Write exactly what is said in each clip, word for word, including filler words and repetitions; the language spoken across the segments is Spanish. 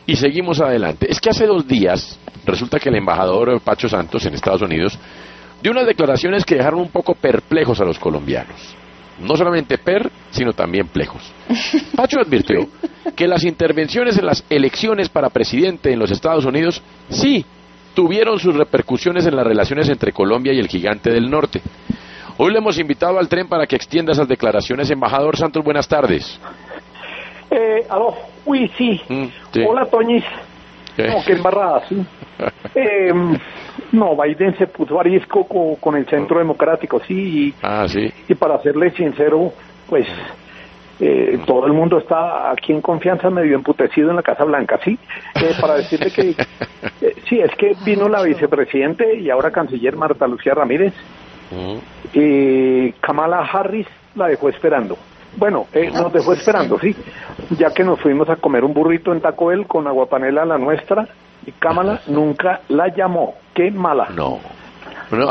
y seguimos adelante. Es que hace dos días resulta que el embajador Pacho Santos en Estados Unidos dio unas declaraciones que dejaron un poco perplejos a los colombianos. No solamente per, sino también plejos. Pacho advirtió que las intervenciones en las elecciones para presidente en los Estados Unidos sí tuvieron sus repercusiones en las relaciones entre Colombia y el gigante del norte. Hoy le hemos invitado al tren para que extienda esas declaraciones. Embajador Santos, buenas tardes. Eh, aló, uy, sí. Mm, sí. Hola, Toñis. ¿Qué? No, qué embarrada, sí. eh, no, Biden se puso arisco con, con el Centro Democrático, sí. Y, ah, sí. Y para serle sincero, pues eh, todo el mundo está aquí en confianza medio emputecido en la Casa Blanca, sí. Eh, para decirle que, eh, sí, es que vino la vicepresidente y ahora canciller Marta Lucía Ramírez. Mm. Y Kamala Harris la dejó esperando. Bueno, eh, nos dejó esperando, sí, ya que nos fuimos a comer un burrito en Taco Bell con aguapanela la nuestra, y Kamala nunca la llamó. ¡Qué mala! No, no.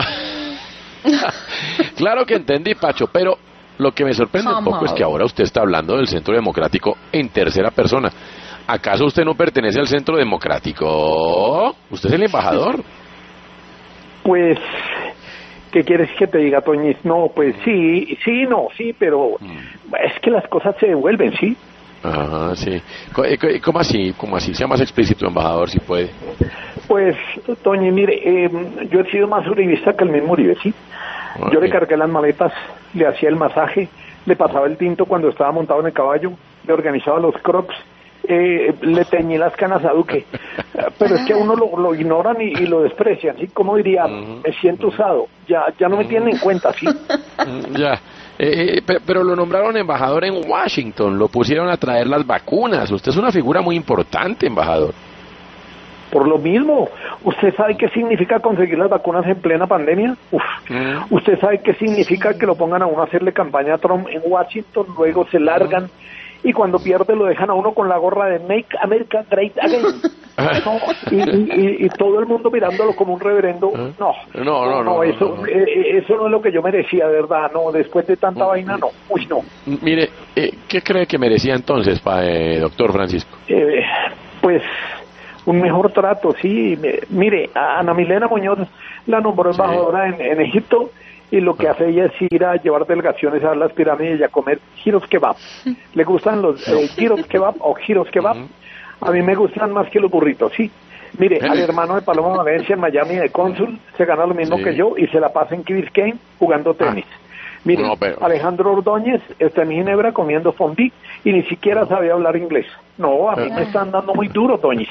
Claro que entendí, Pacho, pero lo que me sorprende un poco es que ahora usted está hablando del Centro Democrático en tercera persona. ¿Acaso usted no pertenece al Centro Democrático? ¿Usted es el embajador? Pues... ¿qué quieres que te diga, Toñis? No, pues sí, sí, no, sí, pero es que las cosas se devuelven, ¿sí? Ajá, sí. ¿Cómo así? ¿Cómo así? Sea más explícito, embajador, si puede. Pues, Toñi, mire, eh, yo he sido más uribista que el mismo Uribe, ¿sí? Okay. Yo le cargué las maletas, le hacía el masaje, le pasaba el tinto cuando estaba montado en el caballo, le organizaba los crocs, eh, le teñí las canas a Duque. Pero es que a uno lo, lo ignoran y, y lo desprecian, ¿sí? Como diría, uh-huh. me siento usado, ya ya no me tienen en cuenta, ¿sí? Ya, eh, eh, pero, pero lo nombraron embajador en Washington, lo pusieron a traer las vacunas, usted es una figura muy importante, embajador. Por lo mismo, ¿usted sabe qué significa conseguir las vacunas en plena pandemia? Uf. Uh-huh. ¿Usted sabe qué significa que lo pongan a uno a hacerle campaña a Trump en Washington, luego se largan? Uh-huh. Y cuando pierde lo dejan a uno con la gorra de Make America Great Again. No, y, y, y todo el mundo mirándolo como un reverendo. No, no, no, no, no, eso, no, no. Eh, eso no es lo que yo merecía, de verdad. No, después de tanta mm, vaina, no. Uy, no. Mire, eh, ¿qué cree que merecía entonces, pa, eh, doctor Francisco? Eh, pues un mejor trato, sí. Mire, a Ana Milena Muñoz la nombró embajadora sí. en, en Egipto. Y lo que hace ella es ir a llevar delegaciones a las pirámides y a comer giros kebab. ¿Le gustan los eh, giros kebab o giros kebab? A mí me gustan más que los burritos, sí. Mire, al hermano de Paloma Valencia en Miami de cónsul se gana lo mismo sí. que yo y se la pasa en Key Biscayne jugando tenis. Ah. Mire, no, pero... Alejandro Ordóñez está en Ginebra comiendo fondue y ni siquiera sabía hablar inglés. No, a mí me están dando muy duro, Toñis.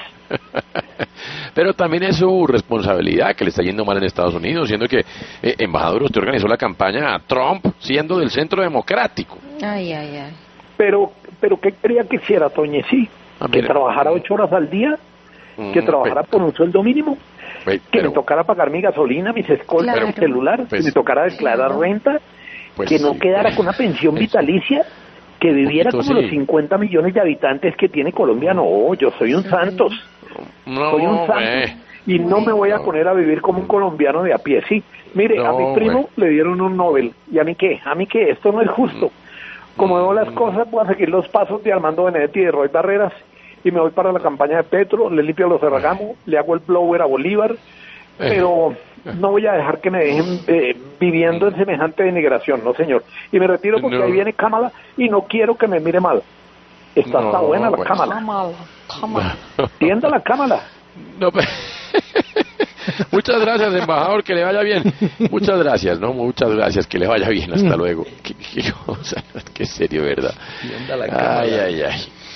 Pero también es su responsabilidad que le está yendo mal en Estados Unidos, siendo que, eh, embajador, usted organizó la campaña a Trump siendo del Centro Democrático. Ay, ay, ay. Pero, pero ¿qué quería que hiciera, Toñis? Sí, ah, que trabajara ocho horas al día, mm, que trabajara pero, por un sueldo mínimo, pero, que me tocara pagar mi gasolina, mis escoltas, claro. mi celular, pues, que me tocara declarar claro. renta, pues, que no sí, quedara pues, con una pensión vitalicia, que viviera como sí. los cincuenta millones de habitantes que tiene Colombia. No, yo soy un Santos. No, soy un santo eh. y no me voy a poner a vivir como un colombiano de a pie, sí. Mire, no, a mi primo eh. le dieron un Nobel, ¿y a mí qué? ¿A mí qué? Esto no es justo. Como veo las cosas, voy a seguir los pasos de Armando Benedetti y de Roy Barreras, y me voy para la campaña de Petro, le limpio los Ferragamo, le hago el blower a Bolívar, pero no voy a dejar que me dejen eh, viviendo en semejante denigración, no señor. Y me retiro porque no. ahí viene Kamala y no quiero que me mire mal. Está, no, está buena la pues. Cámara. Tienda la Cámara. No, pero... Muchas gracias, embajador, que le vaya bien. Muchas gracias, ¿no? Muchas gracias, que le vaya bien. Hasta luego. Qué, qué cosa, qué serio, ¿verdad? Ay, ay, ay.